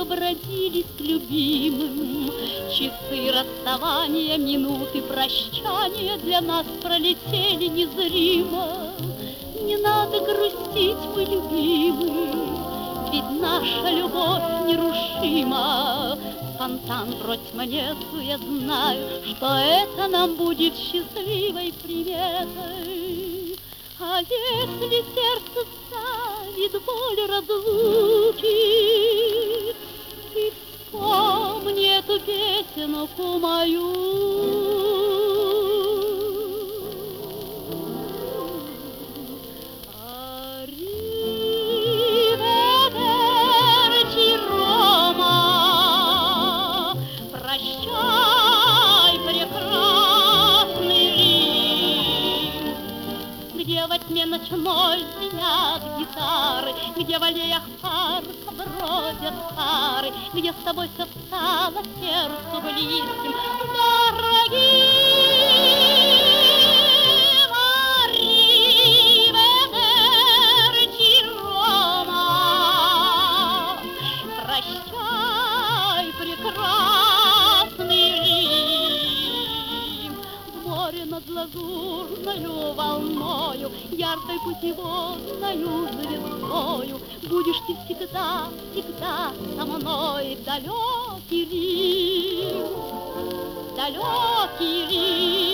бродили с любимым. Часы расставания, минуты прощания для нас пролетели незримо. Не надо грустить, мы любимы, ведь наша любовь нерушима. Фонтан, брось монету, я знаю, что это нам будет счастливой приметой. А если сердце ставит боль разлуки, ты вспомни эту песенку мою. Ариведерчи, Рома, прощай, прекрасный Рим, где во тьме ночной звенят гитары, где в аллеях парка бродят пары, где с тобой все стало сердцу близким, дорогим. Ариведерчи, Рома, прощай, прекрасный Рим. В море над лазурною волною, яркой путеводною звездою будешь ты всегда, всегда со мной, далекий Рим, далекий Рим.